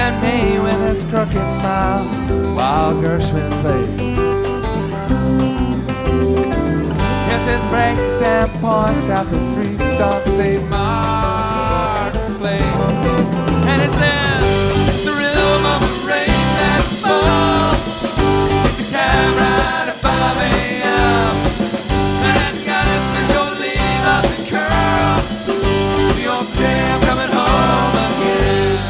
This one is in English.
and me with his crooked smile while Gershwin played. Hits his breaks and points out the freaks on St. Mark.